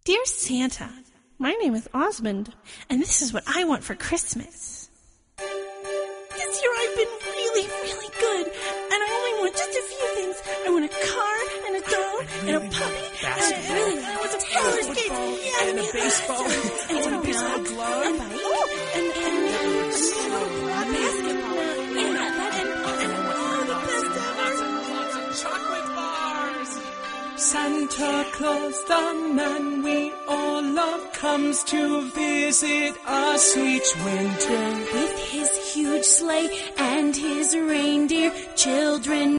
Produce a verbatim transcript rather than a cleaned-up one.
Dear Santa, my name is Osmond, and this is what I want for Christmas. This year I've been really, really good, and I only want just a few things. I want a car, and a doll, and a puppy, and a, really, I want some roller skates, yeah, and a baseball, and, and a baseball glove, and, oh, and, and, and a basketball, and, and, and, and oh, the best ever. Lots of chocolate bars. Santa Claus, the man we all love, comes to visit us each winter. With his huge sleigh and his reindeer, children